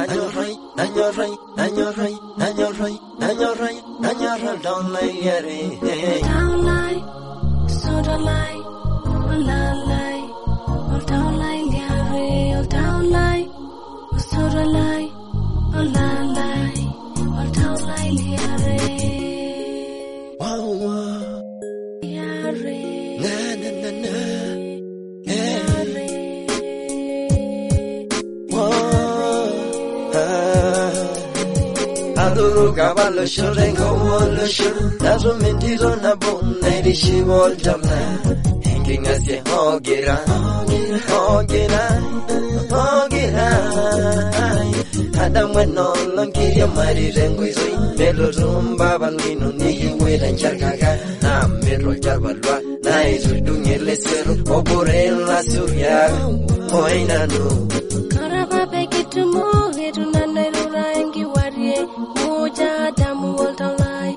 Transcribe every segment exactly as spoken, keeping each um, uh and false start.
and you're right, and you're right, and you're right, and you're right, and you're right, and you're right, don't lie, yeah, don't lie, so don't lie, oh la lie, oh don't lie, yeah, oh don't lie, oh so don't lie, oh la lie, oh don't lie, yeah, wow, wow, yeah, na na na na, yeah. Adoro cavallo sciorrengo vuole scior Dato mentito na bonne di scivol giorna Che ngazie ogera Ogera Ogera Adam when non non chiedi a mari rengui sui Bello rumba ballino nigi guida in cercaga Na mirro giavalua Na isu dungi lesero Oppure la surya Poi nanu Karababe kitu mo Hedu nanairu rangi warie Muja damu woltolai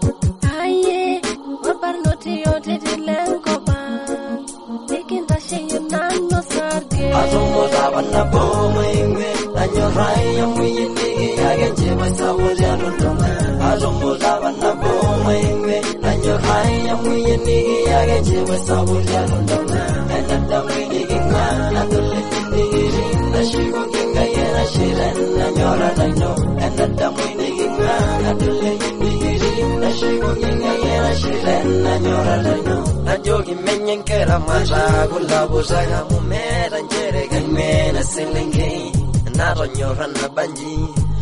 Aye Wapar noti yote dilengo bang Nikin tashe yunano sarge Atombo tabana boma ingwe Tanyo raya mwini Yagen cheba sabo jano tona Atombo tabana boma ingwe Tanyo raya mwini Yagen cheba sabo jano tona Enanda mwini kinga Natule kindigiri Nashigo kinga yena shiren Nanyora daino Enanda mwini kinga Natule kindigiri Nashigo kinga yena shiren Nanyora daino Najogi menyen kera mara Gulabu saga mumera Njere gangmena silingi Naro nyora na banji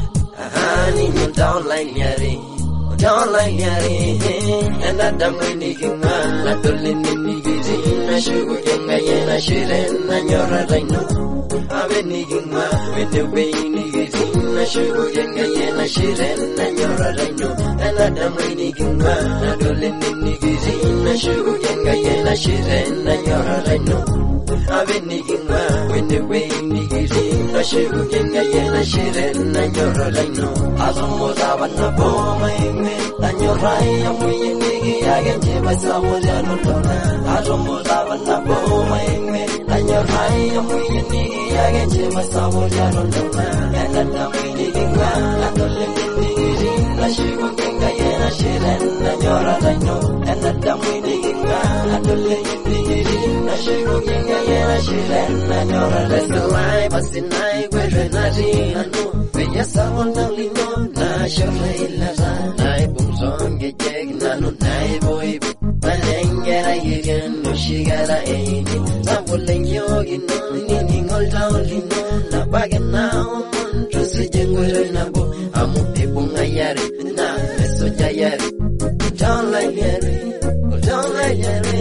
Ahani nyo down like nyari Down like nyari Enanda mwini kinga Natule kindigiri Nashigo kinga yena shiren Nanyora daino Abeni kinga Wende weini giri Nashigo kinga yena shiren Nanyora daino Enanda mwini kinga Natule kindigiri Nashigo kinga yena shiren Nanyora daino Abeni kinga Wende weini giri Nashigo kinga yena shiren Nanyora daino Azomo zabana boma ingwe Nanyora ya mwini Yagen cheba sabo jano tona Azomo zabana boma ingwe Nanyora ya mwini Yagen cheba sabo jano tona Enanda mwini kinga Natule kindigiri Nashigo kinga yena shiren Nanyora daino Enanda mwini kinga Natule kindigiri Nashigo kinga yena shiren Nanyora daino Lesalai basinai Gwere nari anu Veya sabo nalino Nashore ilaza Nai bumzon gejeg Nanu nai boy Malengera yigen Nushigara eini Nabuleng yogi no Nini ngol taulino Nabagen na umon Trusi jengwere nabo Amu ibung ayari Na meso jayari Down like yari Down like yari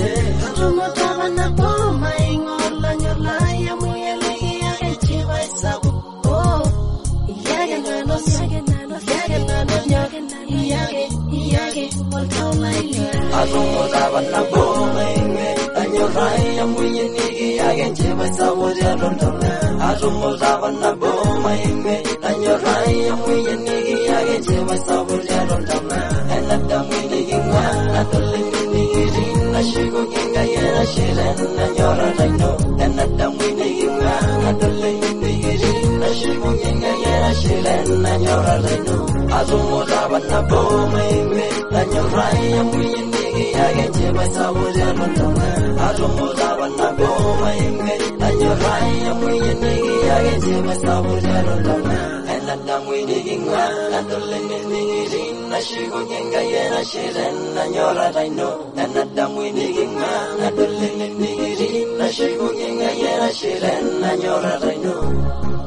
Adumo taba na boma Ingola nyola Yamu yele Yage chiwa isabu Oh Yage nanos Yage nanos Yage nanos Yage nanos Yage Yage Well down like yari Adumo taba na boma Inge Tanyo raya mwini Yage chiwa isabu Jalo dona Adumo taba na boma Inge Tanyo raya mwini Yage chiwa isabu Jalo dona Enanda mwini kinga Natule kindigiri Nashigo kinga yena shiren Nanyora daino Enanda mwini kinga Natule kindigiri Nashigo kinga yena shiren Nanyora daino Azumo zabana boma ingwe Tanyo raya mwini Yage cheba sabo jano tona Azumo zabana boma ingwe Tanyo raya mwini Yage cheba sabo jano tona Enanda mwini kinga Natule kindigiri Nashigo kinga yena shiren Nanyora daino Enanda mwini kinga Natule kindigiri Nashigo kinga yena shiren Nanyora daino